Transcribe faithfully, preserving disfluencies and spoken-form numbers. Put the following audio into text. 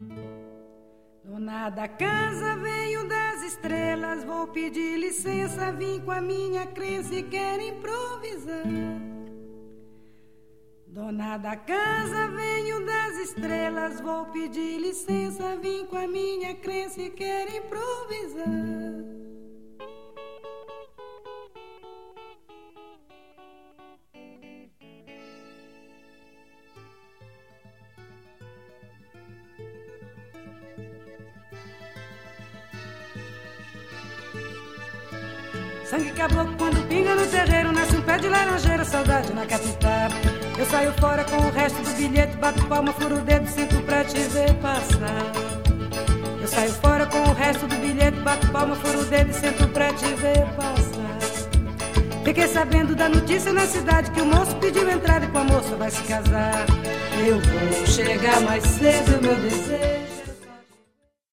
Dona da casa veio das estrelas, vou pedir licença, vim com a minha crença e quero improvisar. Dona da casa veio das estrelas, vou pedir licença, vim com a minha crença e quero improvisar. Sangue caboclo quando pinga no terreiro, nasce um pé de laranjeira, saudade na capital. Eu saio fora com o resto do bilhete, bato palma, furo o dedo, sinto pra te ver passar. Eu saio fora com o resto do bilhete, bato palma, furo o dedo e sinto pra te ver passar. Fiquei sabendo da notícia na cidade que o moço pediu entrada e com a moça vai se casar. Eu vou chegar mais cedo, meu desejo